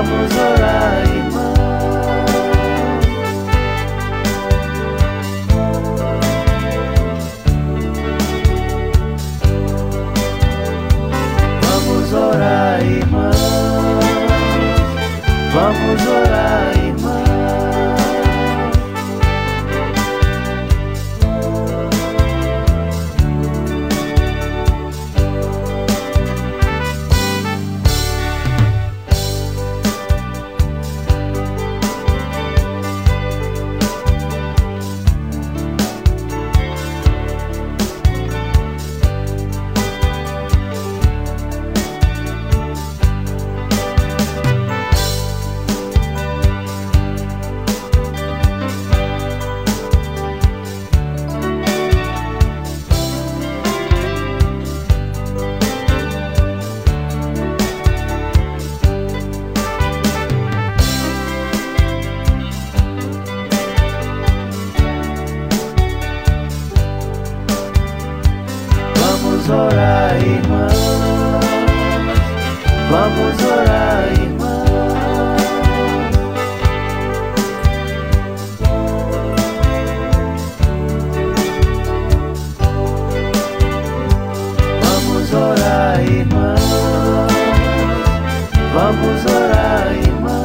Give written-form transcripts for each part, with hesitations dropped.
Vamos orar, irmão. Vamos orar, irmão. Vamos orar, irmão. Vamos orar, irmãos. Vamos orar, irmãos. Vamos orar, irmãos. Vamos orar, irmãos.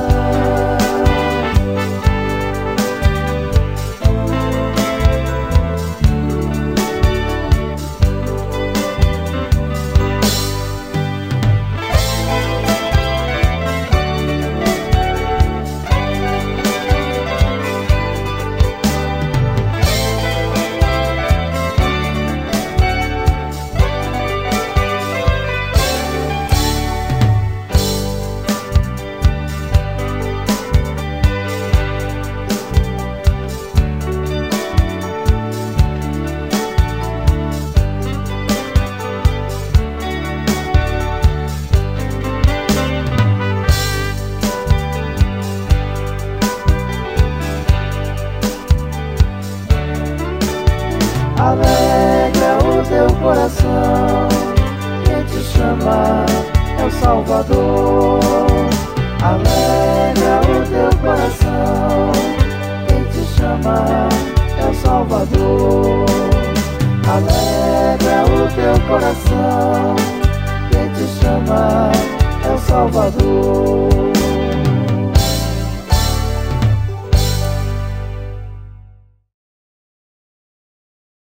Alegra o teu coração, quem te chama é o Salvador. Alegra o teu coração, quem te chama é o Salvador. Alegra o teu coração, quem te chama é o Salvador.